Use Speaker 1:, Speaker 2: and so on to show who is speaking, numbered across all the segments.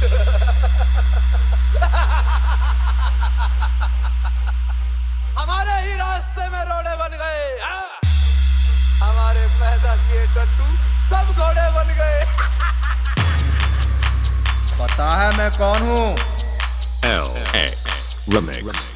Speaker 1: हमारे ही रास्ते में रोड़े बन गए। हमारे पैदा किए टट्टू सब घोड़े बन गए।
Speaker 2: पता है मैं कौन हूँ?
Speaker 3: LX Remix।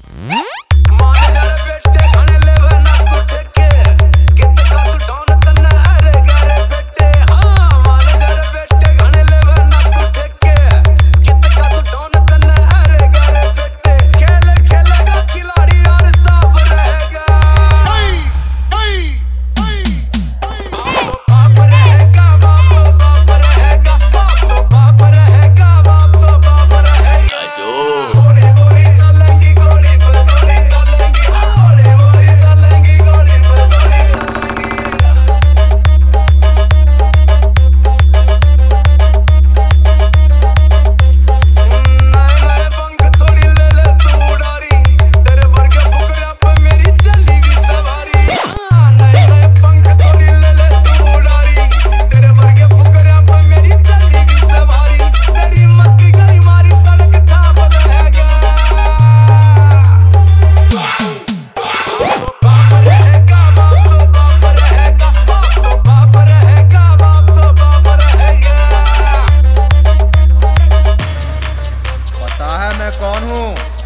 Speaker 2: मैं कौन हूँ?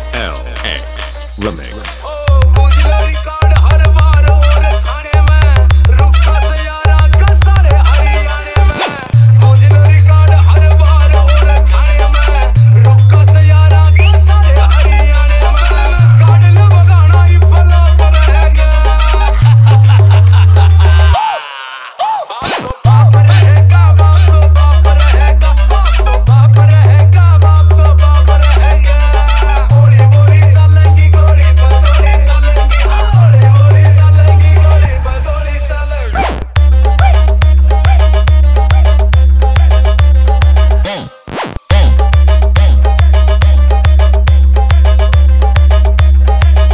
Speaker 3: LX Remix।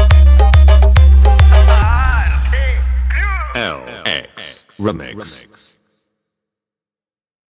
Speaker 3: LX Remix।